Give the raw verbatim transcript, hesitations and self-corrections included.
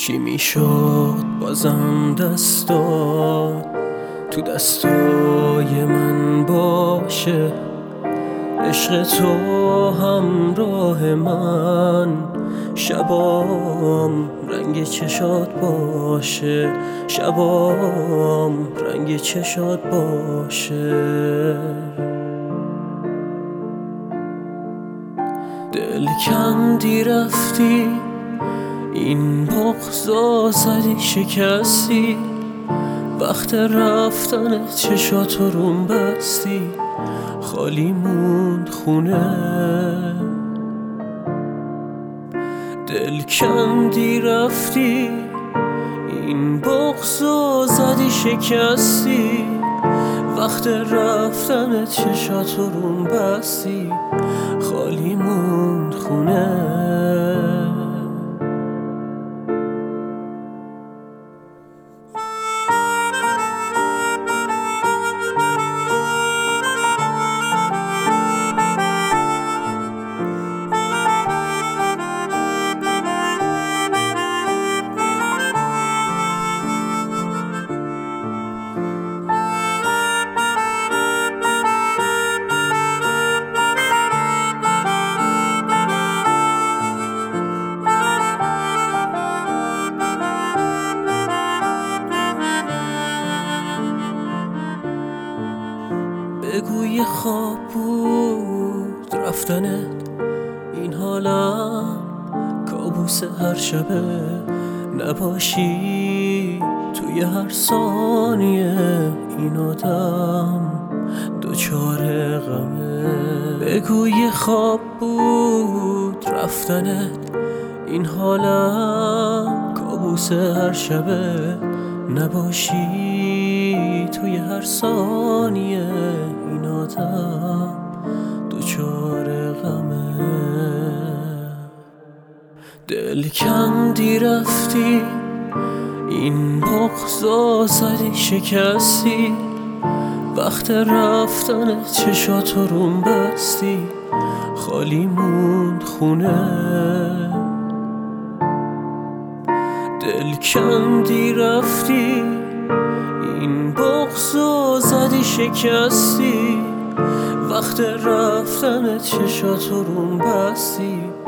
چی میشد بازم دستات تو دستای من باشه، عشق تو همراه من، شبام رنگ چشات باشه، شبام رنگ چشات باشه. دل کندی رفتی، این بغضا زدی شکستی، وقت رفتن چشاتو روم بستی، خالی موند خونه. دل کندی رفتی، این بغضا زدی شکستی، وقت رفتن چشاتو روم بستی، خالی موند خونه. بگو یه خواب بود رفتنت، این حالم کابوس هر شبه، نباشی توی هر ثانیه، این آدم دوچار غمه. بگو یه خواب بود رفتنت، این حالم کابوس هر شبه، نباشی توی هر ثانیه، این آدم دوچار غمه. دل کندی رفتی، این بغضا زدی شکستی، وقت رفتن چشاتو روم بستی، خالی موند خونه. دل کندی رفتی، این بغضا زدی شکستی، وقت رفتن چشاتو روم بستی،